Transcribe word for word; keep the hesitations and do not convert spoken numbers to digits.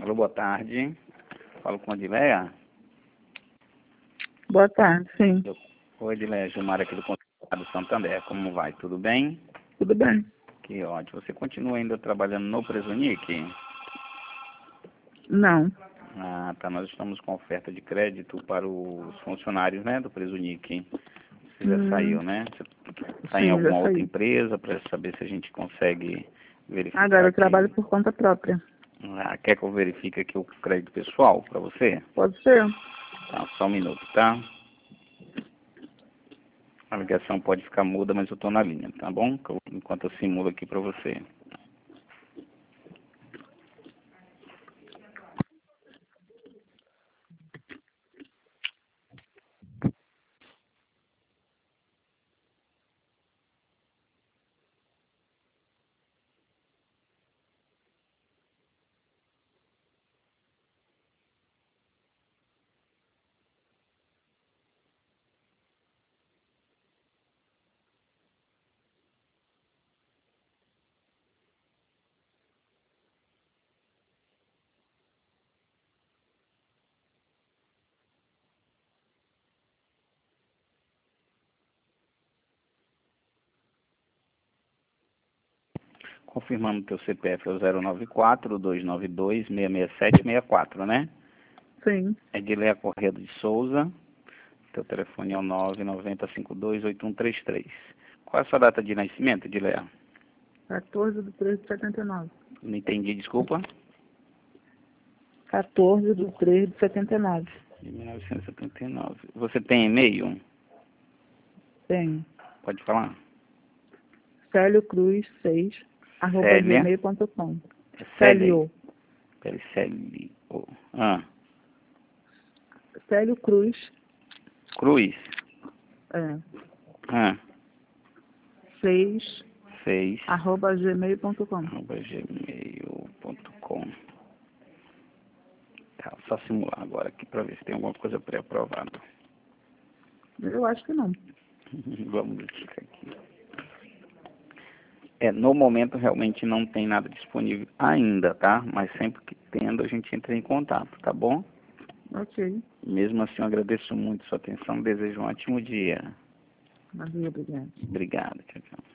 Alô, boa tarde. Falo com a Edileia. Boa tarde, sim. Eu... Oi, Edileia, Gilmar aqui do Conselho do Santander. Como vai? Tudo bem? Tudo bem? Que ótimo. Você continua ainda trabalhando no Presunic? Não. Ah, tá. Nós estamos com oferta de crédito para os funcionários, né, do Presunic. Você já Hum, saiu, né? Você está em sim, já alguma outra saí. empresa para saber se a gente consegue verificar Agora eu aqui? trabalho por conta própria. Ah, quer que eu verifique aqui o crédito pessoal para você? Pode ser? Tá, só um minuto, tá? A ligação pode ficar muda, mas eu estou na linha, tá bom? Enquanto eu simulo aqui para você. Confirmando teu C P F é o zero nove quatro, dois nove dois, seis seis sete, seis quatro, né? Sim. Edileia Corrêa de Souza. Teu telefone é o nove nove zero cinco dois oito um três três. Qual é a sua data de nascimento, Edileia? quatorze de três de setenta e nove. Não entendi, desculpa. quatorze de três de setenta e nove. De mil novecentos e setenta e nove. Você tem e-mail? Tenho. Pode falar. Célio Cruz seis, arroba Célia. gmail ponto com. É Célia. Célio. Peraí, Célio. Ah, Célio Cruz. Cruz. É. Ah, seis, seis. arroba gmail ponto com. arroba gmail ponto com. Tá, só simular agora aqui para ver se tem alguma coisa pré-aprovada. Eu acho que não. Vamos verificar aqui. É, no momento realmente não tem nada disponível ainda, tá? Mas sempre que tendo a gente entra em contato, tá bom? Ok. Mesmo assim eu agradeço muito sua atenção, desejo um ótimo dia. Maria, obrigada. Obrigado, tchau, tchau.